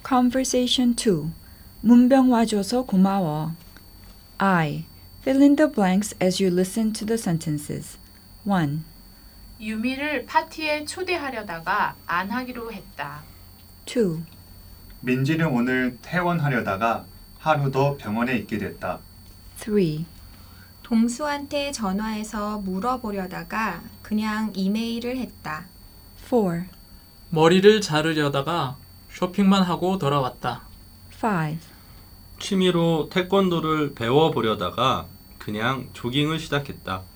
Conversation 2. 문병 와줘서 고마워. I. Fill in the blanks as you listen to the sentences. 1. 유미를 파티에 초대하려다가 안 하기로 했다. 2. 민지는 오늘 퇴원하려다가 하루 더 병원에 있게 됐다. 3. 동수한테 전화해서 물어보려다가 그냥 이메일을 했다. 4. 머리를 자르려다가 쇼핑만 하고 돌아왔다. 5. 취미로 태권도를 배워보려다가 그냥 조깅을 시작했다.